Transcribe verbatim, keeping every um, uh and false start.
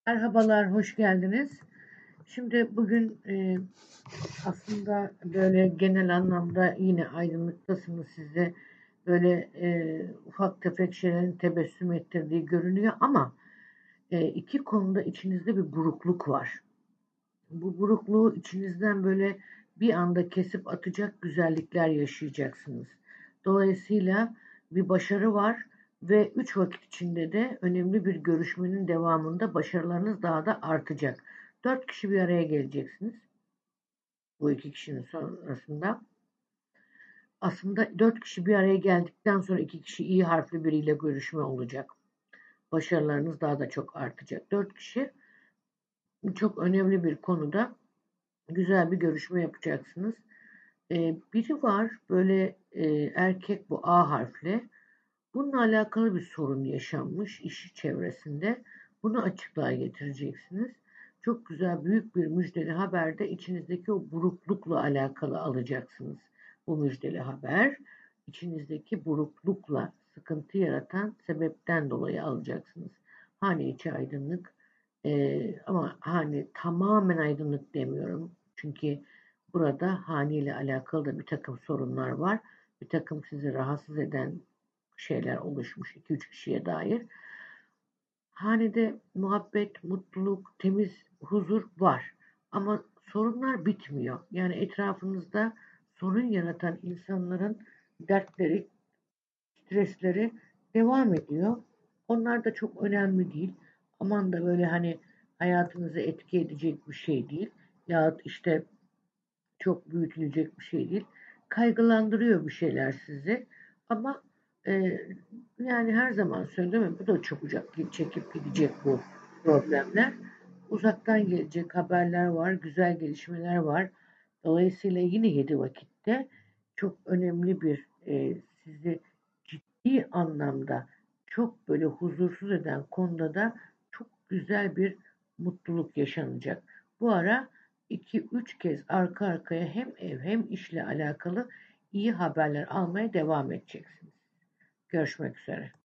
Merhabalar, hoş geldiniz. Şimdi bugün e, aslında böyle genel anlamda yine aydınlıktasınız, size böyle e, ufak tefek şeylerin tebessüm ettirdiği görünüyor ama e, iki konuda içinizde bir burukluk var. Bu burukluğu içinizden böyle bir anda kesip atacak güzellikler yaşayacaksınız. Dolayısıyla bir başarı var ve üç vakit içinde de önemli bir görüşmenin devamında başarılarınız daha da artacak. Dört kişi bir araya geleceksiniz. Bu iki kişinin sonrasında. Aslında dört kişi bir araya geldikten sonra iki kişi iyi harfli biriyle görüşme olacak. Başarılarınız daha da çok artacak. Dört kişi çok önemli bir konuda güzel bir görüşme yapacaksınız. Ee, biri var böyle e, erkek, bu A harfli. Bununla alakalı bir sorun yaşanmış işi çevresinde. Bunu açıklığa getireceksiniz. Çok güzel büyük bir müjdeli haber de içinizdeki o buruklukla alakalı alacaksınız. Bu müjdeli haber içinizdeki buruklukla sıkıntı yaratan sebepten dolayı alacaksınız. Hane içi aydınlık, e, ama hani tamamen aydınlık demiyorum. Çünkü burada hane ile alakalı da bir takım sorunlar var. Bir takım sizi rahatsız eden şeyler oluşmuş iki üç kişiye dair. Hanede muhabbet, mutluluk, temiz huzur var. Ama sorunlar bitmiyor. Yani etrafınızda sorun yaratan insanların dertleri, stresleri devam ediyor. Onlar da çok önemli değil. Aman da böyle hani hayatınızı etki edecek bir şey değil. Yahut işte çok büyütülecek bir şey değil. Kaygılandırıyor bir şeyler sizi. Ama e, yani her zaman söylüyorum, bu da çok uzak çekip gidecek bu problemler. Uzaktan gelecek haberler var, güzel gelişmeler var. Dolayısıyla yine yedi vakitte çok önemli bir e, sizi ciddi anlamda çok böyle huzursuz eden konuda da çok güzel bir mutluluk yaşanacak. Bu ara iki üç kez arka arkaya hem ev hem işle alakalı iyi haberler almaya devam edeceksiniz. Görüşmek üzere.